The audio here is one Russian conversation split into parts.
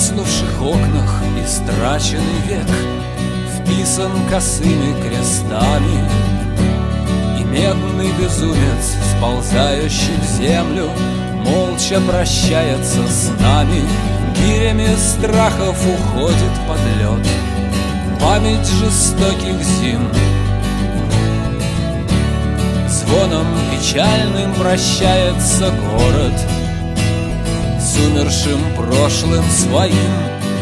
треснувших окнах истраченный век вписан косыми крестами, и медный безумец, сползающий в землю, молча прощается с нами. Гирями страхов уходит под лед память жестоких зим. Звоном печальным прощается город с умершим прошлым своим.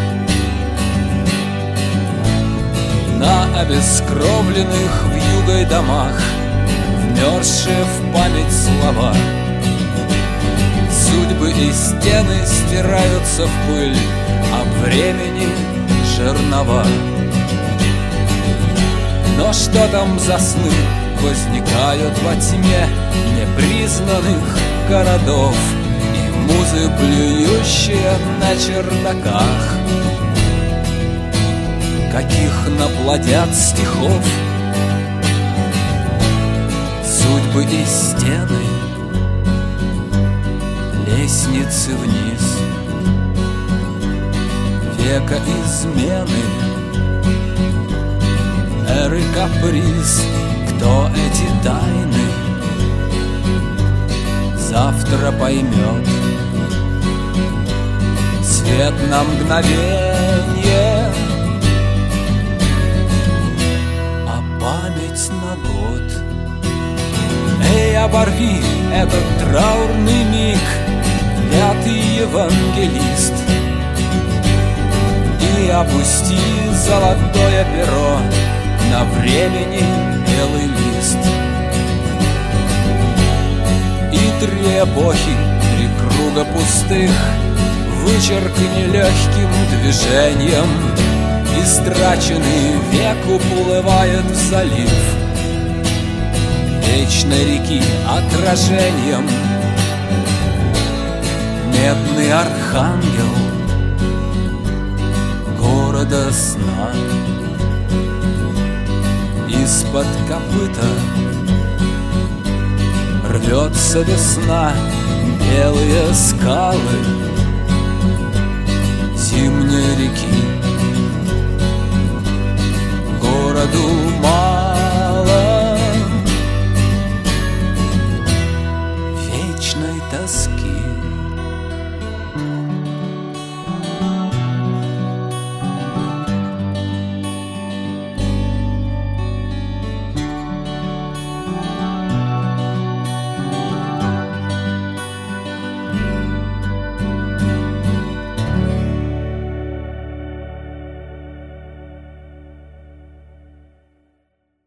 На обескровленных вьюгой домах вмерзшие в память слова, судьбы и стены стираются в пыль, а времени жернова. Но что там за сны возникают во тьме непризнанных городов, и музы, плюющие на чердаках, каких наплодят стихов. Судьбы и стены, лестницы вниз, века измены, эры каприз. Кто эти тайны завтра поймет? Свет на мгновенье, а память на год. Эй, оборви этот траурный миг, пятый евангелист, и опусти золотое перо на времени белый лист. И три эпохи, три круга пустых вычеркни легким движением. Истраченный век уплывает в залив вечной реки отражением. Медный архангел города сна, из-под копыта рвется весна. Белые скалы